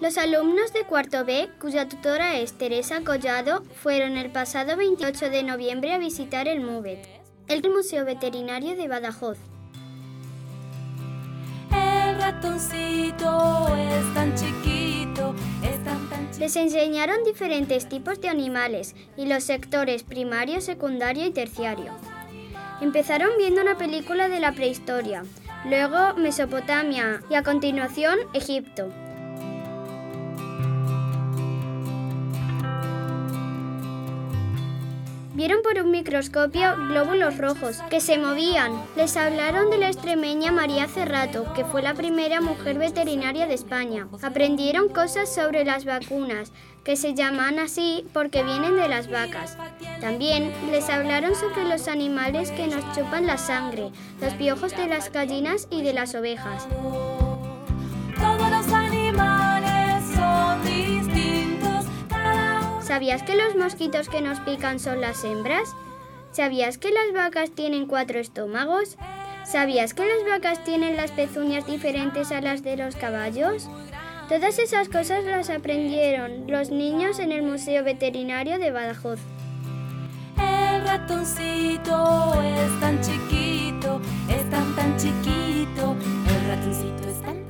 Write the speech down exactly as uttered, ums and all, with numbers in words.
Los alumnos de cuarto B, cuya tutora es Teresa Collado, fueron el pasado veintiocho de noviembre a visitar el MUVET, el Museo Veterinario de Badajoz. El ratoncito es tan chiquito, es tan tan chiquito. Les enseñaron diferentes tipos de animales y los sectores primario, secundario y terciario. Empezaron viendo una película de la prehistoria, luego Mesopotamia y a continuación Egipto. Vieron por un microscopio glóbulos rojos que se movían. Les hablaron de la extremeña María Cerrato, que fue la primera mujer veterinaria de España. Aprendieron cosas sobre las vacunas, que se llaman así porque vienen de las vacas. También les hablaron sobre los animales que nos chupan la sangre, los piojos de las gallinas y de las ovejas. Todos los animales son distintos. ¿Sabías que los mosquitos que nos pican son las hembras? ¿Sabías que las vacas tienen cuatro estómagos? ¿Sabías que las vacas tienen las pezuñas diferentes a las de los caballos? Todas esas cosas las aprendieron los niños en el Museo Veterinario de Badajoz. El ratoncito es tan chiquito, es tan tan chiquito, el ratoncito es tan